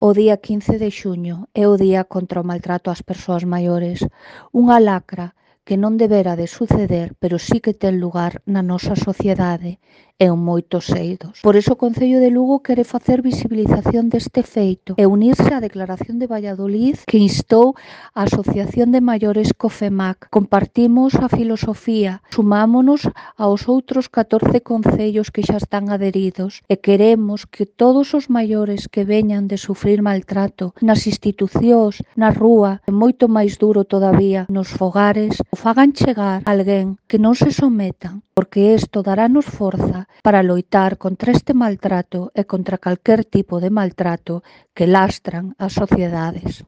O día 15 de xuño é o día contra o maltrato ás persoas maiores, unha lacra que non debera de suceder, pero sí que ten lugar na nosa sociedade e en moitos eidos. Por iso o Concello de Lugo quere facer visibilización deste feito e unirse á Declaración de Valladolid que instou a Asociación de Maiores COFEMAC. Compartimos a filosofía, sumámonos aos outros 14 concellos que xa están adheridos e queremos que todos os maiores que veñan de sufrir maltrato nas institucións, na rúa, e moito máis duro todavía, nos fogares, o fagan chegar a alguén que non se sometan, porque isto darános forza para loitar contra este maltrato e contra calquer tipo de maltrato que lastran as sociedades.